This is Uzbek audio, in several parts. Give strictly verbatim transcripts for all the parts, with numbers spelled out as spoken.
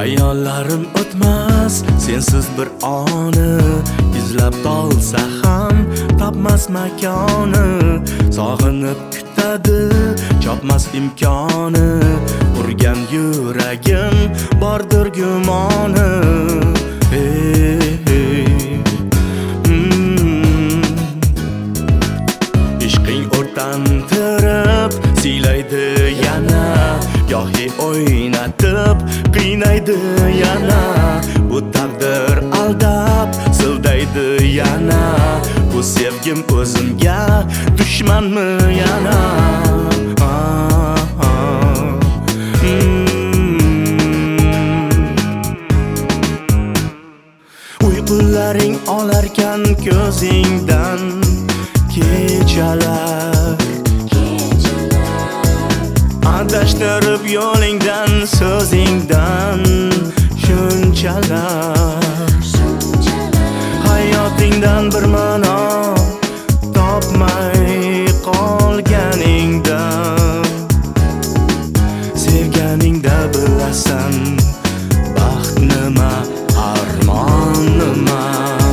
Hayollarim o'tmas sensiz bir oni, izlab qolsa ham topmas makoni. Sog'inib kutadi chopmas imkoni, urgan yuragim bordir gumoni. Hey, hey. Mm. Ishqing o'rtantirib siylaydi yana, yohi o'ynatib qiynaydi yana. Bu taqdir aldab sildaydi yana, bu sevgim o'zimga dushmanmi yana? Ah, ah. Mm. Uyqularing olarkan ko'zingdan kechalar, adashtirib yo'lingdan so'zingdan shunchalar. Hayotingdan bir ma'no topmay qolganingdan, sevganingda bilasan baxt nima, armon nima.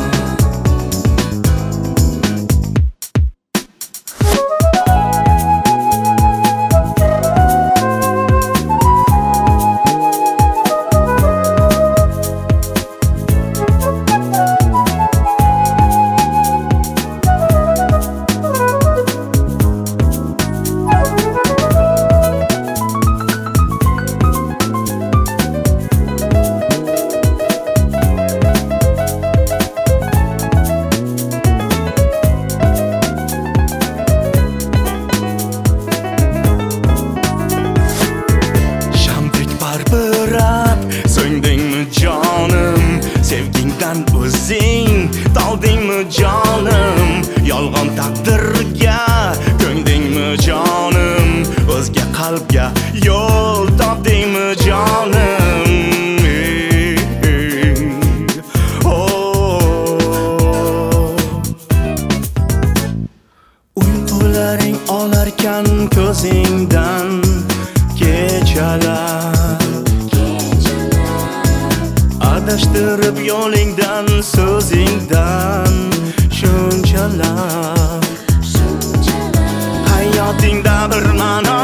So'ngdingmi jonim, sevgingdan o'zing toldingmi jonim? Yolg'on taqdirga ko'ngdingmi jonim? O'zga qalbga yo'l topdingmi jonim? Hey, hey. Oh. Uyqularing olarkan ko'zingdan kechalar, adashtirib yo'lingdan so'zingdan shunchalar. Hayotingda bir ma'no